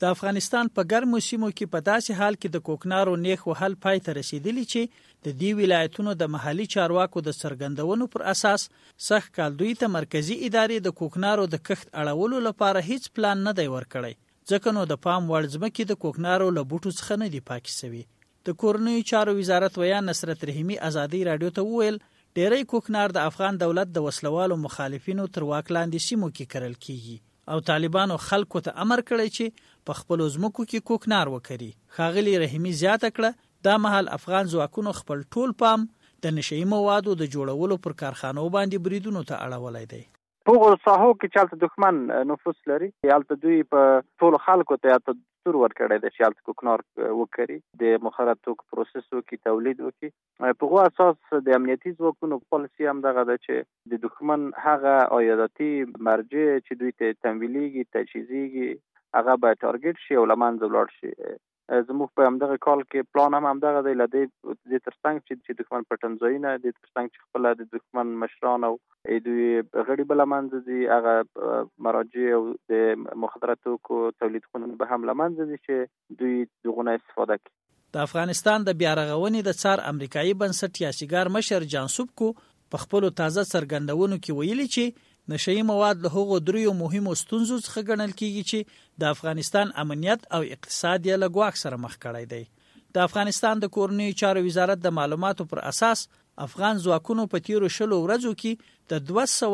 د افغانستان په ګرمو سیمو کې په داسې حال کې د کوکنارو نیخ وهل پای ته رسیدلی چې د دې ولایتونو د محلي چارواکو د څرګندونو پر اساس سخت کال دوی ته مرکزی ادارې د کوکنارو د کښت اړولو لپاره هیڅ پلان نه دی ورکړی، ځکه نو د پام وړ ځمکې د کوکنارو له بوټو څخه نه دي پاکې شوي. د کورنیو چارو وزارت ویان نصرت رحیمي ازادي رادیو ته وویل ډېری کوکنار د افغان دولت د وسلوالو مخالفینو تر واک لاندې سیمو کې کرل کیږي او طالبانو خلکو ته امر کړی چې په خپلو ځمکو کې کوکنار وکري. ښاغلي رحیمي زیاته کړه دا مهال افغان ځواکونو خپل ټول پام د نشئی موادو د جوړولو پر کارخانو باندې بریدونو ته اړولی دی. په ساحو کې چالت دښمن نفوذ لري، یالته دوی په ټول خلکو ته یالته دستور ورکړی دی چې یالته کوکنار وکري، د مخدر توکو پروسس وکړي، تولید وکړي. په هغه اساس د امنیتي ځواکونو پالیسي هم دغه ده چې د دښمن هغه عایداتي مرجع چې دوی ته تمویلیږي، تجهیزیږي، هغه به ټارګټ شي او له منځه ولاړ شي. زموږ په همدغه کال کې پلان هم همدغه دی، له دې ترڅنګ چې دښمن پټنځایونه د ترڅنګ چې خپله د دښمن مشران او دوی غړي به له منځه ځي، هغه مراجع او د مخدره توکو تولید خونې به هم له منځه ځي چې دوی دغونه استفاده کوي. د افغانستان د بیارغونې د څار امریکایي بنسټ یاسیګار مشر جان سوبکو په خپلو تازه څرګندونو کې ویلي چې نشئی مواد له هغو دریو مهمو ستونزو څخه ګڼل کیږي چې د افغانستان امنیت او اقتصاد یې له ګواښ سره مخ کړی دی. د افغانستان د کورنیو چارو وزارت د معلوماتو پر اساس افغان ځواکونو په تیرو 20 ورځو کې د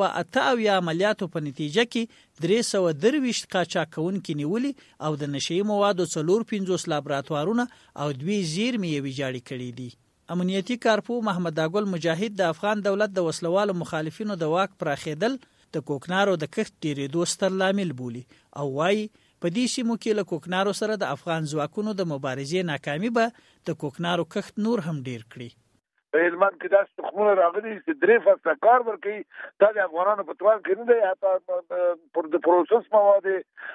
288 عملیاتو په نتیجه کې 323 قاچاقونکي نیولي او د نشئی موادو 450 لابراتوارونه او 2 زیرمې ویجاړې کړي دي. امنیتي کارپو محمد اګل مجاهد د افغان دولت د وسلوالو مخالفینو د واک پراخېدل د کوکنارو د کښت ډېرېدو ستر لامل بولي او وایي په دې سیمو کې له کوکنارو سره د افغان ځواکونو د مبارزې ناکامي به د کوکنارو کښت نور هم ډېر کړي. په هلمند کې داسې تخمونه راغلي چې 3 فصله کار ورکوي، دا د افغانانو په توان کې نه دی. حتی پر د پروسس مواد،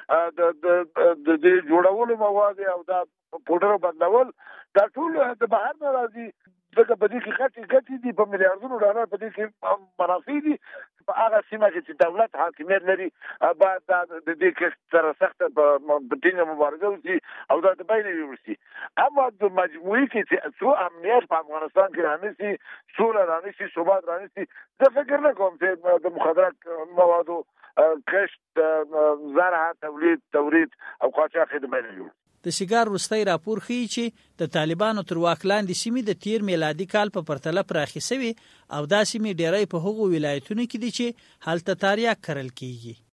د جوړولو مواد او دا پوډر بدلول، دا ټول د بهر نه راځي. ځکه په دې کې ګټې دي، په میلیاردونو ډالر په دې کې منافع دي. په هغه سیمه کې چې دولت حاکمیت لري باید د دې کې سره سخته په ټینګه مبارزه وشي او دا د بیې یوړ شي. اما د مجموعي کې چې څو امنیت په افغانستان کې رانیسي، سوله رانیسي، ثبات رانیسي، زه فکر نه کوم چې د مخدره موادو کښت، زرع، تولید او قاچاق د بیې یوړ. د سیګار وروستی راپور ښیي چې د طالبانو تر واک لاندې سیمې د تیر میلادي کال په پرتله پراخې شوي او دا سیمې ډیری په هغو ولایتونو کې دي چې هلته تریاک کرل کیږي.